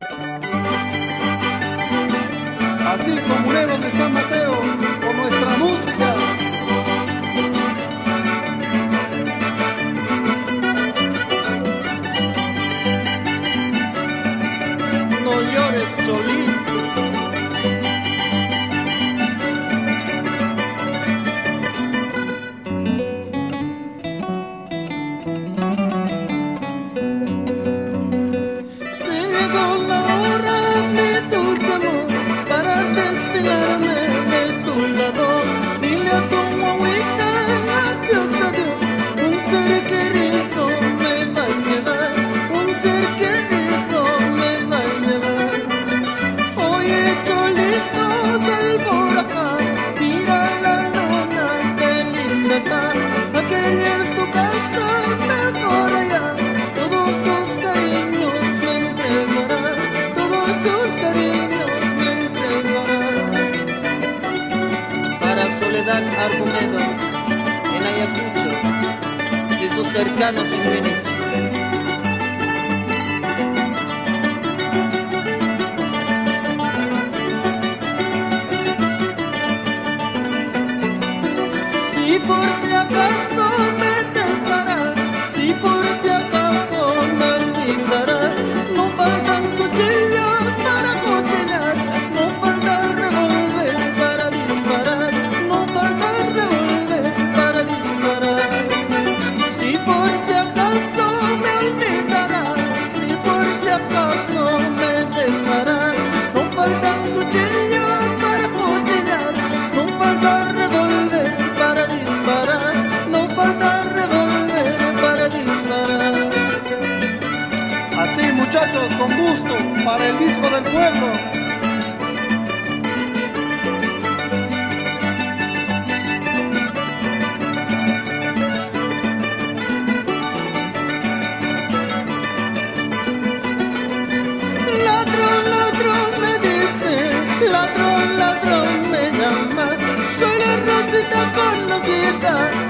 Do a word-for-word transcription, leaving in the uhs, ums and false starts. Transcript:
Así comuneros de San Mateo, con nuestra música. No llores, Cholito. Argumedo, en Ayacucho y sus cercanos en Greenwich. Si por si acaso me tentarás, si por si acaso me olvidarás, no faltan cuchillos para cuchillar, no falta revólver para disparar, no falta revólver para disparar. Si por si acaso me olvidarás, si por si acaso me dejarás, no faltan cuchillos para cuchillar, no falta revólver para disparar, no falta revólver para disparar. Así, muchachos, con gusto, para el disco del pueblo. Ladrón, ladrón me dice, ladrón, ladrón me llama, soy la Rosita conocida